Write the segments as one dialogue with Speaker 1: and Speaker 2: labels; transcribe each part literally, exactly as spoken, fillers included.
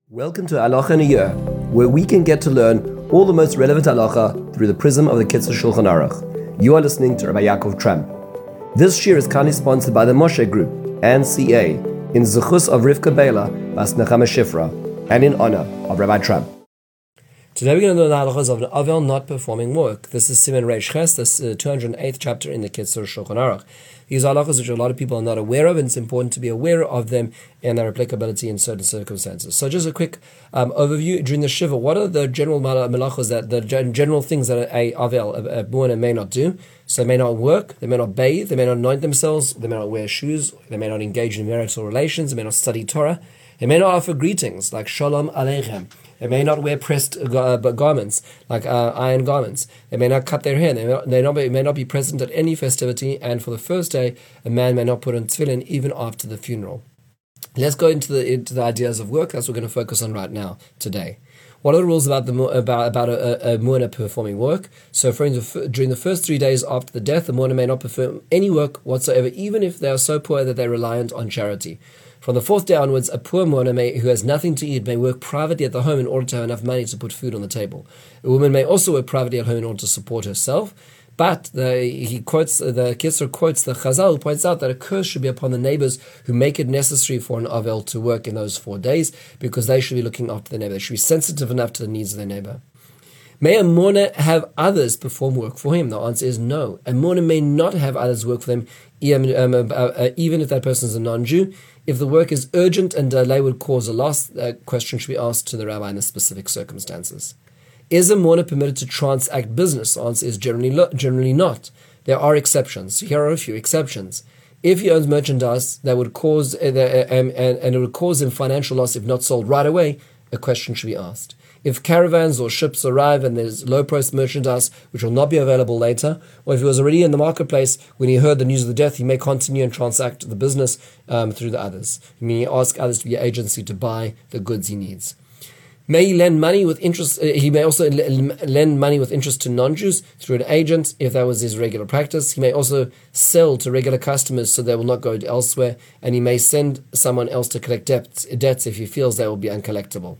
Speaker 1: Welcome to Halacha in a Year, where we can get to learn all the most relevant halacha through the prism of the Kitzur Shulchan Aruch. You are listening to Rabbi Yaakov Tramp. This year is kindly sponsored by the Moshe Group and C A in Zechus of Rivka Bela Bas Nechama Shifra and in honor of Rabbi Tramp. Today we're going to learn the halachas of an Avel not performing work. This is Siman Reish Ches, this uh, two hundred eighth chapter in the Kitzur Shulchan Aruch. These are halachas which a lot of people are not aware of, and it's important to be aware of them and their applicability in certain circumstances. So just a quick um, overview. During the Shiva, what are the general malachos, that the general things that a Avel, a, a Buana, may not do? So they may not work, they may not bathe, they may not anoint themselves, they may not wear shoes, they may not engage in marital relations, they may not study Torah, they may not offer greetings like Shalom Aleichem. They may not wear pressed uh, garments, like uh, iron garments. They may not cut their hair. They, may not, they not be, may not be present at any festivity. And for the first day, a man may not put on tefillin even after the funeral. Let's go into the into the ideas of work. That's what we're going to focus on right now, today. What are the rules about the about about a, a mu'ana performing work? So, for instance, during the first three days after the death, the mu'ana may not perform any work whatsoever, even if they are so poor that they're reliant on charity. From the fourth day onwards, a poor mu'ana may, who has nothing to eat may work privately at the home in order to have enough money to put food on the table. A woman may also work privately at home in order to support herself. But the, he quotes the Kitzur quotes the Chazal, who points out that a curse should be upon the neighbors who make it necessary for an Avel to work in those four days, because they should be looking after their neighbor. They should be sensitive enough to the needs of their neighbor. May a mourner have others perform work for him? The answer is no. A mourner may not have others work for them, even if that person is a non-Jew. If the work is urgent and delay would cause a loss, that question should be asked to the rabbi in the specific circumstances. Is a mourner permitted to transact business? The answer is generally, lo- generally not. There are exceptions. Here are a few exceptions. If he owns merchandise that would cause uh, the, uh, um, and, and it would cause him financial loss if not sold right away, a question should be asked. If caravans or ships arrive and there's low-priced merchandise which will not be available later, or if he was already in the marketplace when he heard the news of the death, he may continue and transact the business um, through the others. He may ask others to be agency to buy the goods he needs. May he lend money with interest? Uh, he may also l- lend money with interest to non-Jews through an agent, if that was his regular practice. He may also sell to regular customers so they will not go elsewhere, and he may send someone else to collect debts, debts if he feels they will be uncollectible.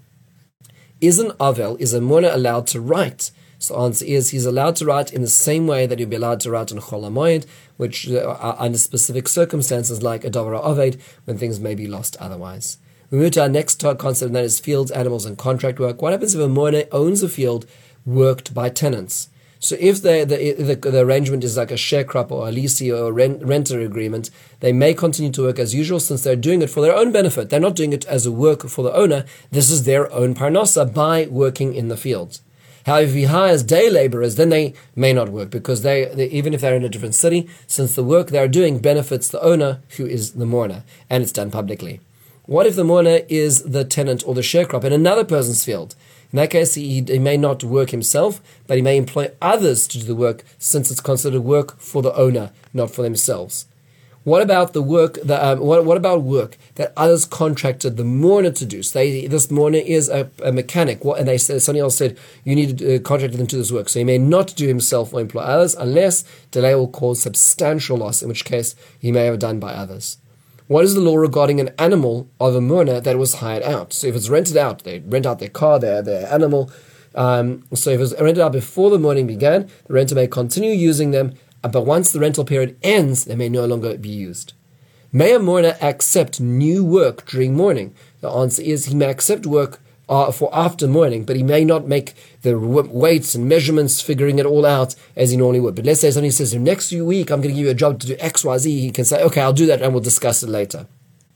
Speaker 1: Is an Avel, is a mourner allowed to write? So the answer is he's allowed to write in the same way that he'll be allowed to write on Chol HaMoed, which uh, are under specific circumstances like a Davar HaOved, when things may be lost otherwise. We move to our next concept, and that is fields, animals, and contract work. What happens if a mourner owns a field worked by tenants? So if the, the, the, the arrangement is like a sharecrop or a leasing or a rent, renter agreement, they may continue to work as usual since they're doing it for their own benefit. They're not doing it as a work for the owner. This is their own parnasa by working in the fields. However, if he hires day laborers, then they may not work because they, they even if they're in a different city, since the work they're doing benefits the owner, who is the mourner, and it's done publicly. What if the mourner is the tenant or the sharecrop in another person's field? In that case, he, he may not work himself, but he may employ others to do the work, since it's considered work for the owner, not for themselves. What about the work? That, um, what, what about work that others contracted the mourner to do? So they, this mourner is a, a mechanic, what, and they said somebody else said you need to uh, contract them to this work. So he may not do himself or employ others, unless delay will cause substantial loss, in which case he may have it done by others. What is the law regarding an animal of a mourner that was hired out? So if it's rented out, they rent out their car, their, their animal. Um, so if it's rented out before the mourning began, the renter may continue using them, but once the rental period ends, they may no longer be used. May a mourner accept new work during mourning? The answer is he may accept work uh, for after mourning, but he may not make the weights and measurements, figuring it all out as he normally would. But let's say somebody says, next week I'm going to give you a job to do X, Y, Z. He can say, okay, I'll do that and we'll discuss it later.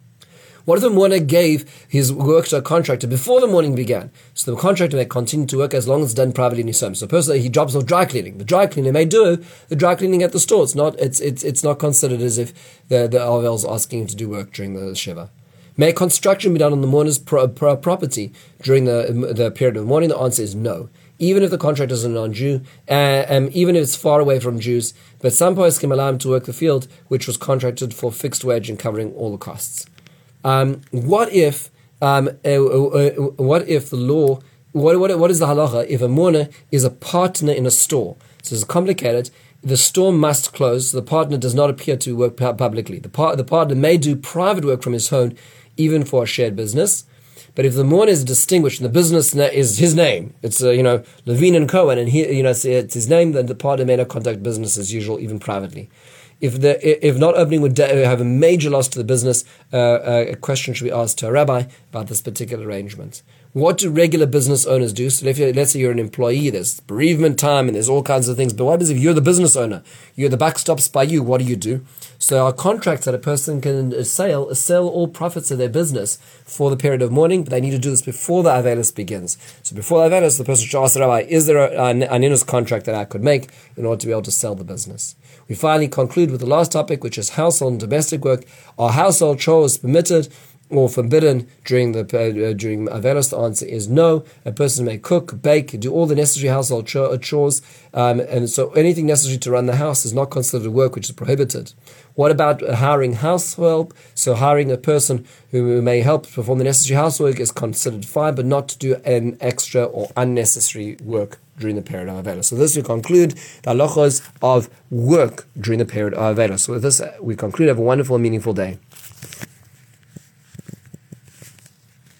Speaker 1: What if the mourner gave his work to a contractor before the mourning began? So the contractor may continue to work as long as it's done privately in his home. So personally, he drops off dry cleaning. The dry cleaner may do the dry cleaning at the store. It's not, it's, it's, it's not considered as if the, the Avel is asking him to do work during the Shiva. May construction be done on the mourner's pro- pro- property during the, the period of mourning? The answer is no. Even if the contractor is a non-Jew, uh, um, even if it's far away from Jews, but some poskim allow him to work the field, which was contracted for fixed wage and covering all the costs. Um, what if, um, uh, uh, uh, what if the law, what, what, what is the halacha if a mourner is a partner in a store? So it's complicated. The store must close. So the partner does not appear to work publicly. The, par- the partner may do private work from his home, even for a shared business.
Speaker 2: But if the Mourner is distinguished and the business na- is his name, it's, uh, you know, Levine and Cohen, and he, you know, it's, it's his name, then the party may not conduct business as usual, even privately. If the if not opening would have a major loss to the business, uh, uh, a question should be asked to a rabbi about this particular arrangement. What do regular business owners do? So if you, let's say you're an employee, there's bereavement time and there's all kinds of things. But what happens if you're the business owner? You're the buck stops by you. What do you do? So our contracts that a person can sell, sell all profits of their business for the period of mourning, but they need to do this before the Avelis begins. So before the Avelis, the person should ask the rabbi, is there a, an, an inus contract that I could make in order to be able to sell the business? We finally conclude with the last topic, which is household and domestic work. Are household chores permitted or forbidden during the uh, during Avelos? The answer is no. A person may cook, bake, do all the necessary household chores, um, and so anything necessary to run the house is not considered work which is prohibited. What about hiring house help? So hiring a person who may help perform the necessary housework is considered fine, but not to do an extra or unnecessary work during the period of Avelos. So this we conclude the halachos of work during the period of Avelos. So with this we conclude. Have a wonderful and meaningful day.